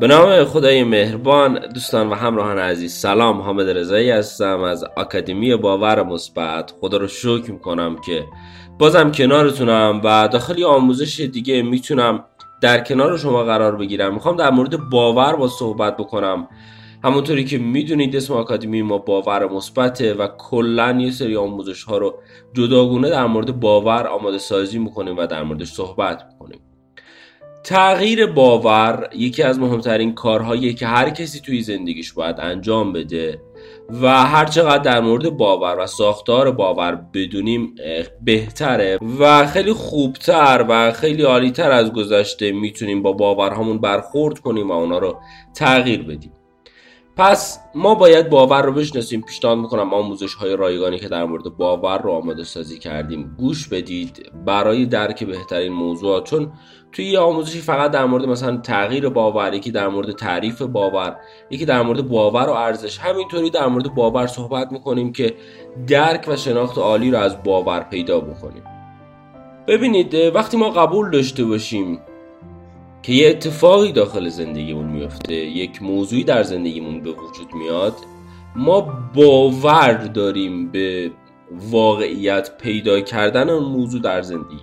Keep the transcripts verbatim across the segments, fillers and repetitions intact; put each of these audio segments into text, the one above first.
به نام خدای مهربان. دوستان و همراهان عزیز، سلام. حامد رضایی هستم از آکادمی باور مثبت. خدا رو شکر میکنم که بازم کنارتونم و داخل یه آموزش دیگه میتونم در کنار شما قرار بگیرم. میخوام در مورد باور با صحبت بکنم. همونطوری که میدونید اسم آکادمی ما باور مثبته و کلا یه سری آموزش ها رو جداگونه در مورد باور آماده سازی میکنیم و در موردش صحبت میکنیم. تغییر باور یکی از مهمترین کارهاییه که هر کسی توی زندگیش باید انجام بده و هر چقدر در مورد باور و ساختار باور بدونیم بهتره و خیلی خوبتر و خیلی عالیتر از گذشته میتونیم با باورهامون برخورد کنیم و اونا رو تغییر بدیم. پس ما باید باور رو بشناسیم. پیشنهاد میکنم آموزش های رایگانی که در مورد باور رو آماده سازی کردیم گوش بدید برای درک بهترین موضوعات، چون توی یه آموزشی فقط در مورد مثلا تغییر باور، یکی در مورد تعریف باور، یکی در مورد باور و ارزش، همینطوری در مورد باور صحبت میکنیم که درک و شناخت عالی رو از باور پیدا بکنیم. ببینید، وقتی ما قبول داشته باشیم که یه اتفاقی داخل زندگیمون میفته، یک موضوعی در زندگیمون به وجود میاد، ما باور داریم به واقعیت پیدا کردن اون موضوع در زندگی.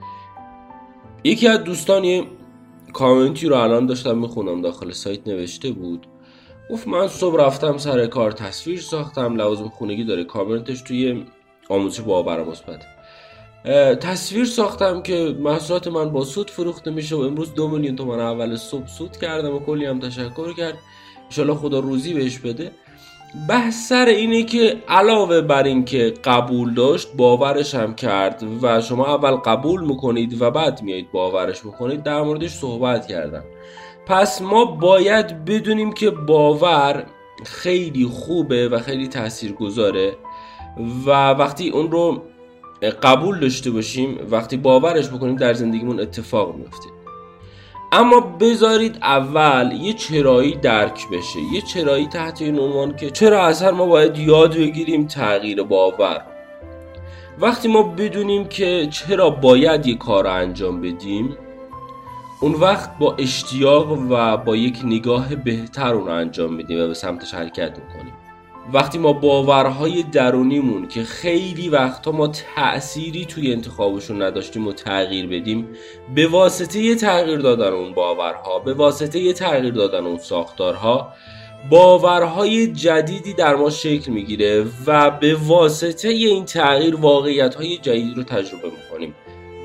یکی از دوستان یه کامنتی رو الان داشتم میخونم داخل سایت نوشته بود، گفت من صبح رفتم سر کار، تصویر ساختم، لوازم خونگی داره، کامنتش توی آموزش باور مثبت، تصویر ساختم که محصولات من با سود فروخته میشه و امروز دو میلیون تومان اول صبح سود کردم و کلی هم تشکر کرد، انشالله خدا روزی بهش بده. بحث سر اینه که علاوه بر این که قبول داشت باورش هم کرد و شما اول قبول میکنید و بعد میایید باورش میکنید، در موردش صحبت کردم. پس ما باید بدونیم که باور خیلی خوبه و خیلی تاثیرگذاره و وقتی اون رو قبول داشته باشیم، وقتی باورش بکنیم، در زندگیمون اتفاق میفته. اما بذارید اول یه چرایی درک بشه، یه چرایی تحت این عنوان که چرا اصلا ما باید یاد بگیریم تغییر باور. وقتی ما بدونیم که چرا باید یه کار رو انجام بدیم، اون وقت با اشتیاق و با یک نگاه بهتر اون رو انجام میدیم و به سمتش حرکت میکنیم. وقتی ما باورهای درونیمون که خیلی وقتا ما تأثیری توی انتخابشون نداشتیم و تغییر بدیم، به واسطه یه تغییر دادن اون باورها، به واسطه یه تغییر دادن اون ساختارها، باورهای جدیدی در ما شکل میگیره و به واسطه این تغییر واقعیتهای جدید رو تجربه میکنیم.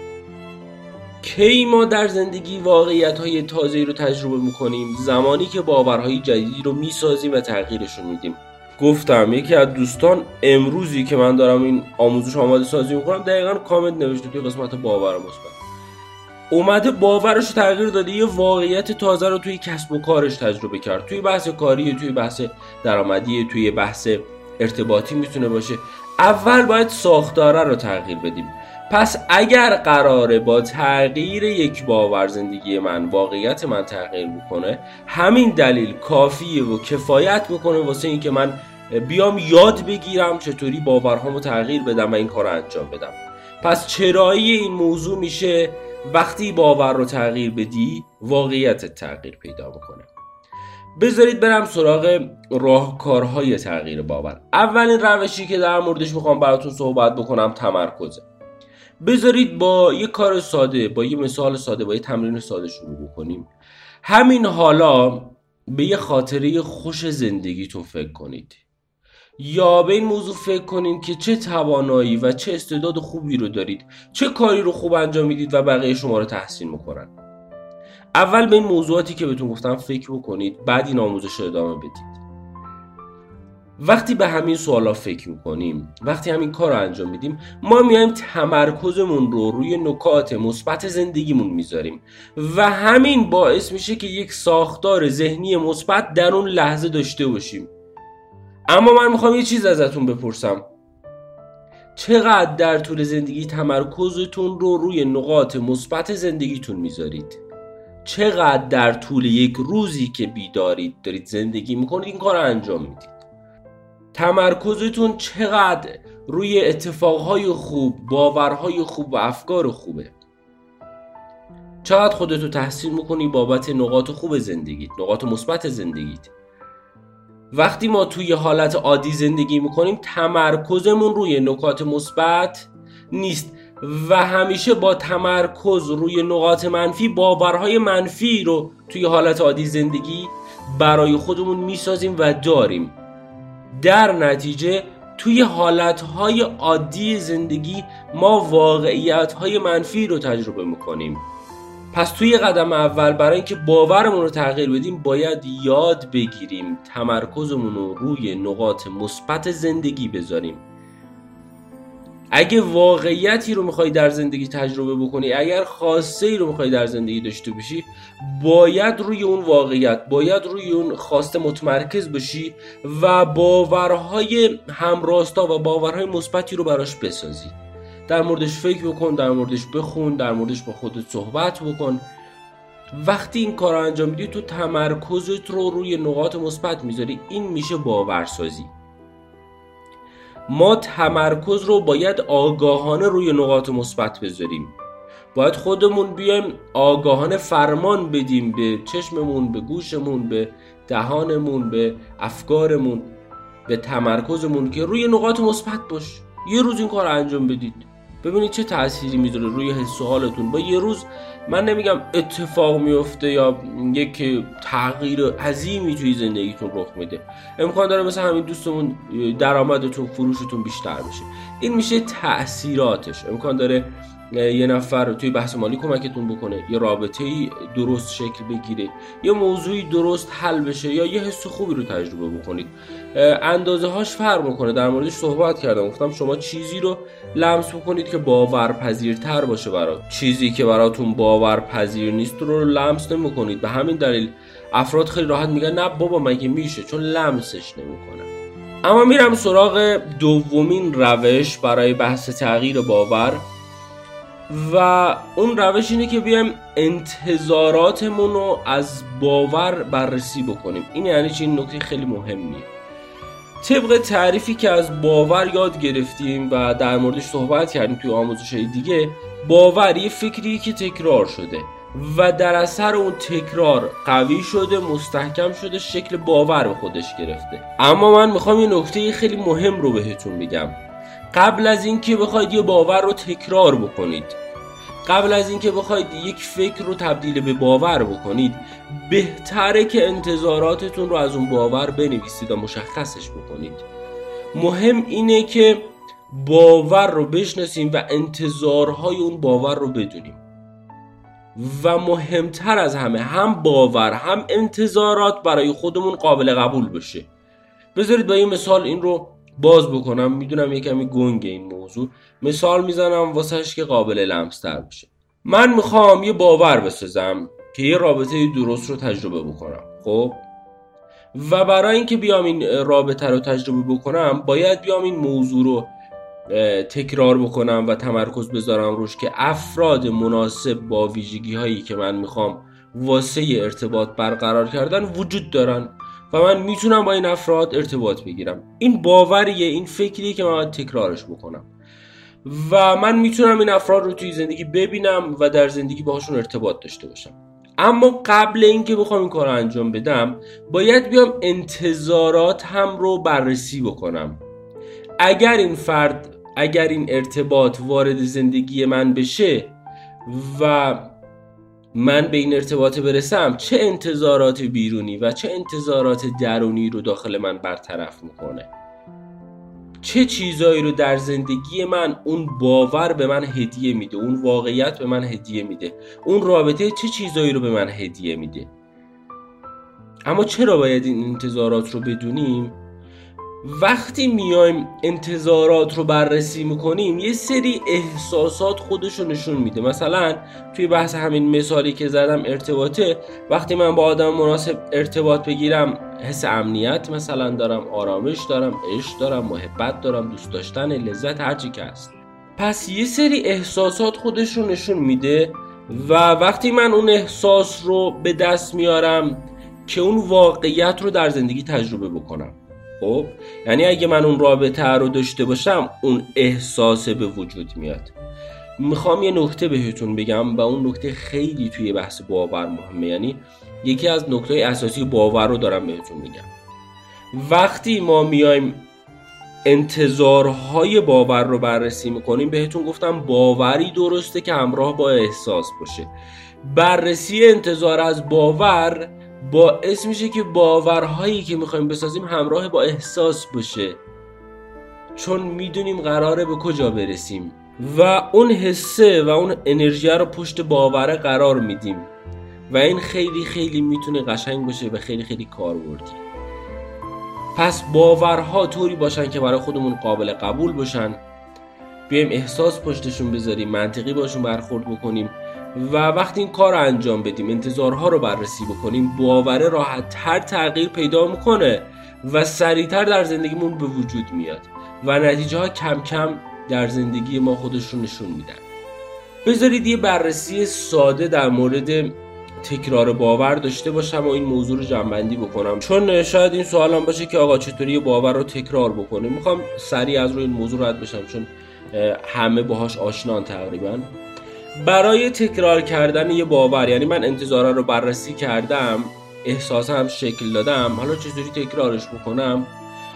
کی ما در زندگی واقعیتهای تازه‌ای رو تجربه میکنیم؟ زمانی که باورهای جدیدی رو میسازیم و تغییرشون میدیم. گفتم یکی از دوستان امروزی که من دارم این آموزش آماده سازی میکنم دقیقاً کامنت نوشته توی قسمت باور مثبت، اومده باورش رو تغییر داده، یه واقعیت تازه رو توی کسب و کارش تجربه کرد، توی بحث کاری، توی بحث درآمدی، توی بحث ارتباطی میتونه باشه. اول باید ساختاره رو تغییر بدیم. پس اگر قراره با تغییر یک باور زندگی من، واقعیت من تغییر بکنه، همین دلیل کافیه و کفایت میکنه واسه این که من بیام یاد بگیرم چطوری باورهامو تغییر بدم و این کار رو انجام بدم. پس چرایی این موضوع میشه وقتی باور رو تغییر بدی، واقعیت تغییر پیدا بکنه. بذارید برم سراغ راهکارهای تغییر باور. اولین روشی که در موردش میخوام براتون صحبت بکنم تمرکزه. بذارید با یه کار ساده، با یه مثال ساده، با یه تمرین ساده شروع بکنیم. همین حالا به یه خاطره خوش زندگیتون فکر کنید یا به این موضوع فکر کنید که چه توانایی و چه استعداد خوبی رو دارید، چه کاری رو خوب انجام میدید و بقیه شما رو تحسین میکنن. اول به این موضوعاتی که بهتون گفتم فکر بکنید، بعد این آموزش رو ادامه بدید. وقتی به همین سوالا فکر میکنیم، وقتی همین کار رو انجام میدیم، ما میایم تمرکزمون رو روی نکات مثبت زندگیمون میذاریم و همین باعث میشه که یک ساختار ذهنی مثبت در اون لحظه داشته باشیم. اما من میخوام یه چیز ازتون بپرسم، چقدر در طول زندگی تمرکزتون رو روی نقاط مثبت زندگیتون میذارید؟ چقدر در طول یک روزی که بیدارید دارید زندگی میکنید این کار رو انجام میدید؟ تمرکزتون چقدر روی اتفاقهای خوب، باورهای خوب و افکار خوبه؟ چقدر خودتو تحسین میکنی بابت نقاط خوب زندگیت، نقاط مثبت زندگیت. وقتی ما توی حالت عادی زندگی میکنیم تمرکزمون روی نکات مثبت نیست و همیشه با تمرکز روی نقاط منفی باورهای منفی رو توی حالت عادی زندگی برای خودمون میسازیم و داریم. در نتیجه توی حالتهای عادی زندگی ما واقعیتهای منفی رو تجربه میکنیم. پس توی قدم اول برای اینکه باورمون رو تغییر بدیم باید یاد بگیریم تمرکزمون رو روی نقاط مثبت زندگی بذاریم. اگه واقعیتی رو میخوای در زندگی تجربه بکنی، اگر خواسته ای رو میخوای در زندگی داشته باشی، باید روی اون واقعیت، باید روی اون خواسته متمرکز بشی و باورهای همراستا و باورهای مثبتی رو براش بسازی. در موردش فکر بکن، در موردش بخون، در موردش با خودت صحبت بکن. وقتی این کار رو انجام میدی تو تمرکزت رو روی نقاط مثبت میذاری، این میشه باورسازی. ما تمرکز رو باید آگاهانه روی نقاط مثبت بذاریم. باید خودمون بیایم آگاهانه فرمان بدیم به چشممون، به گوشمون، به دهانمون، به افکارمون، به تمرکزمون که روی نقاط مثبت باش. یه روز این کار رو انجام بدید، ببینید چه تأثیری میذاره روی حس و حالتون. با یه روز من نمیگم اتفاق میفته یا یک تغییر عظیمی توی زندگیتون رخ میده، امکان داره مثلا همین دوستمون درآمدتون، فروشتون بیشتر بشه. این میشه تأثیراتش. امکان داره یه نفر توی بحث مالی کمکتون بکنه، یه رابطه‌ای درست شکل بگیره، یه موضوعی درست حل بشه، یا یه حس خوبی رو تجربه بکنید. اندازه هاش فرق میکنه، در موردش صحبت کردم، گفتم شما چیزی رو لمس بکنید که باورپذیرتر باشه برات، چیزی که براتون باورپذیر نیست رو لمس نمیکنید. به همین دلیل افراد خیلی راحت میگن نه بابا مگه میشه، چون لمسش نمیکنن. اما میرم سراغ دومین روش برای بحث تغییر باور و اون روش اینه که بیایم انتظاراتمون رو از باور بررسی بکنیم. این یعنی چی؟ این نکته خیلی مهمیه. طبق تعریفی که از باور یاد گرفتیم و در موردش صحبت کردیم توی آموزش‌های دیگه، باور یه فکری که تکرار شده و در اثر اون تکرار قوی شده، مستحکم شده، شکل باور به خودش گرفته. اما من میخوام یه نکته خیلی مهم رو بهتون بگم. قبل از اینکه بخواید یه باور رو تکرار بکنید، قبل از اینکه بخواید یک فکر رو تبدیل به باور بکنید، بهتره که انتظاراتتون رو از اون باور بنویسید و مشخصش بکنید. مهم اینه که باور رو بشناسیم و انتظارهای اون باور رو بدونیم. و مهمتر از همه، هم باور هم انتظارات برای خودمون قابل قبول بشه. بذارید با این مثال این رو باز بکنم. میدونم یه کمی گنگه این موضوع، مثال میزنم واسهش که قابل لمس تر بشه. من میخوام یه باور بسازم که یه رابطه درست رو تجربه بکنم. خب و برای اینکه بیام این رابطه رو تجربه بکنم باید بیام این موضوع رو تکرار بکنم و تمرکز بذارم روش که افراد مناسب با ویژگی هایی که من میخوام واسه ارتباط برقرار کردن وجود دارن و من میتونم با این افراد ارتباط بگیرم. این باوریه، این فکریه که من تکرارش بکنم و من میتونم این افراد رو توی زندگی ببینم و در زندگی باهاشون ارتباط داشته باشم. اما قبل اینکه بخوام این کار رو انجام بدم باید بیام انتظارات هم رو بررسی بکنم. اگر این فرد، اگر این ارتباط وارد زندگی من بشه و من به این ارتباط برسم، چه انتظارات بیرونی و چه انتظارات درونی رو داخل من برطرف میکنه؟ چه چیزایی رو در زندگی من اون باور به من هدیه میده، اون واقعیت به من هدیه میده، اون رابطه چه چیزایی رو به من هدیه میده؟ اما چرا باید این انتظارات رو بدونیم؟ وقتی میایم انتظارات رو بررسی میکنیم یه سری احساسات خودشو نشون میده. مثلا توی بحث همین مثالی که زدم ارتباطه، وقتی من با آدم مناسب ارتباط بگیرم حس امنیت مثلا دارم، آرامش دارم، عشق دارم، محبت دارم، دوست داشتن، لذت، هرچی که هست. پس یه سری احساسات خودش رو نشون میده و وقتی من اون احساس رو به دست میارم که اون واقعیت رو در زندگی تجربه بکنم. خب یعنی اگه من اون رابطه رو داشته باشم اون احساس به وجود میاد. میخوام یه نکته بهتون بگم و اون نکته خیلی توی بحث باور مهمه، یعنی یکی از نکته اساسی باور رو دارم بهتون میگم. وقتی ما میایم انتظارهای باور رو بررسی میکنیم، بهتون گفتم باوری درسته که همراه با احساس باشه. بررسی انتظار از باور باعث میشه که باورهایی که میخوایم بسازیم همراه با احساس باشه، چون میدونیم قراره به کجا برسیم و اون حسه و اون انرژی رو پشت باوره قرار میدیم و این خیلی خیلی میتونه قشنگ باشه و خیلی خیلی کاربردی. پس باورها طوری باشن که برای خودمون قابل قبول باشن، بیایم احساس پشتشون بذاریم، منطقی باشون برخورد بکنیم و وقتی این کار رو انجام بدیم، انتظارها رو بررسی بکنیم، باوره راحت تر تغییر پیدا میکنه و سریعتر در زندگیمون به وجود میاد و نتیجه ها کم کم در زندگی ما خودشون نشون میدن. بذارید یه بررسی ساده در مورد تکرار باور داشته باشم و این موضوع رو جمع‌بندی بکنم، چون شاید این سوال هم باشه که آقا چطوری یه باور رو تکرار بکنه. میخوام سریع از روی این موضوع رد بشم چون همه باهاش آشنان تقریبا. برای تکرار کردن یه باور، یعنی من انتظارا رو بررسی کردم، احساسا هم شکل دادم، حالا چطوری تکرارش بکنم؟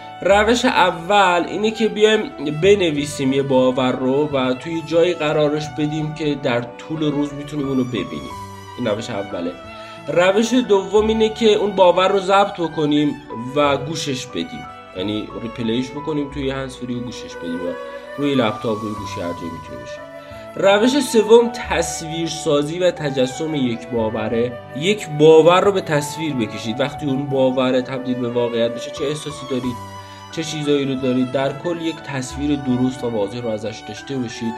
روش اول اینه که بیایم بنویسیم یه باور رو و توی جایی قرارش بدیم که در طول روز میتونیم اونو ببینیم. این روش اوله. روش دوم اینه که اون باور رو ضبط بکنیم و گوشش بدیم، یعنی ریپلیش بکنیم توی هندزفری و گوشش بدیم و روی لپتاپ روی گوشی هر جایی میتونه بشه. روش سوم تصویر سازی و تجسم یک باوره. یک باور رو به تصویر بکشید. وقتی اون باور تبدیل به واقعیت بشه چه احساسی دارید، چه چیزایی رو دارید، در کل یک تصویر درست و واضح رو ازش داشته باشید.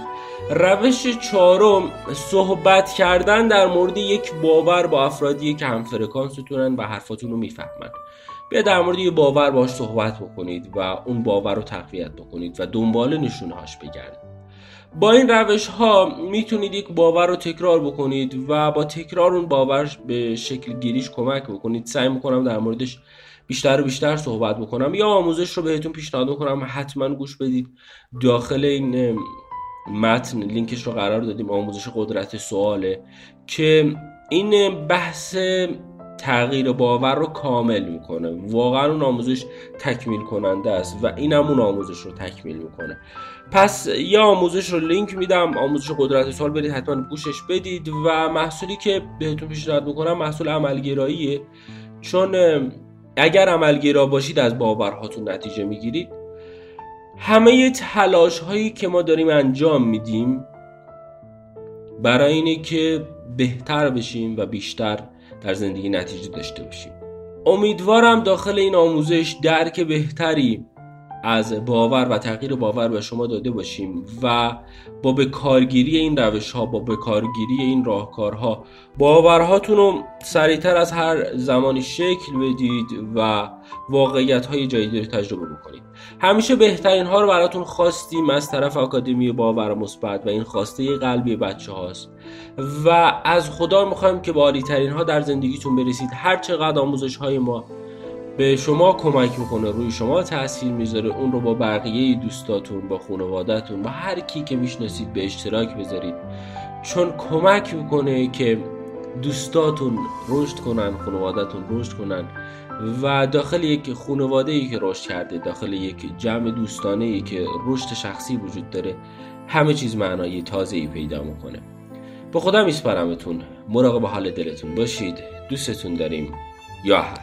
روش چهارم صحبت کردن در مورد یک باور با افرادی که هم فرکانستونن و حرفاتون رو میفهمن. بیا در مورد یک باور باهاش صحبت بکنید و اون باور رو تقویت بکنید و دنبال نشونهاش بگردید. با این روش ها میتونید یک باور رو تکرار بکنید و با تکرار اون باور به شکل گیریش کمک بکنید. سعی میکنم در موردش بیشتر و بیشتر صحبت بکنم، یا آموزش رو بهتون پیشنهاد میکنم حتما گوش بدید. داخل این متن لینکش رو قرار دادیم، آموزش قدرت سواله که این بحث تغییر باور رو کامل میکنه. واقعا اون آموزش تکمیل کننده است و اینم اون آموزش رو تکمیل میکنه. پس یا آموزش رو لینک میدم، آموزش قدرت سوال، برید حتما گوشش بدید. و محصولی که بهتون پیشنهاد میکنم محصول عملگراییه، چون اگر عملگرا باشید از باورهاتون نتیجه میگیرید. همه تلاش هایی که ما داریم انجام میدیم برای اینه که بهتر بشیم و بیشتر در زندگی نتیجه داشته باشیم. امیدوارم داخل این آموزش درک بهتری از باور و تغییر باور به شما داده باشیم و با به کارگیری این روش ها، با به کارگیری این راهکارها، باورهاتون رو سریعتر از هر زمانی شکل بدید و واقعیت های جدیدی رو تجربه بکنید. همیشه بهترین ها رو براتون خواستیم از طرف آکادمی باور مثبت و این خواسته قلبی بچه هاست و از خدا میخوایم که با عالی ترین ها در زندگیتون برسید. هر چقدر آموزش های ما به شما کمک میکنه، روی شما تاثیر میذاره، اون رو با بقیه دوستاتون، با خانواده‌تون، با هر کی که میشناسید به اشتراک بذارید، چون کمک میکنه که دوستاتون رشد کنن، خانواده‌تون رشد کنن و داخل یک خانواده‌ای که رشد کرده، داخل یک جمع دوستانه‌ای که رشد شخصی وجود داره، همه چیز معنای تازه‌ای پیدا میکنه. به خدا میسپارمتون. مراقب حال دلتون باشید. دوستتون داریم. یا حق.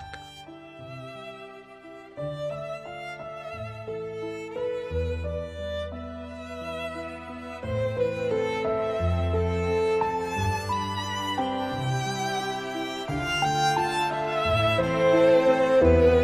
Thank you.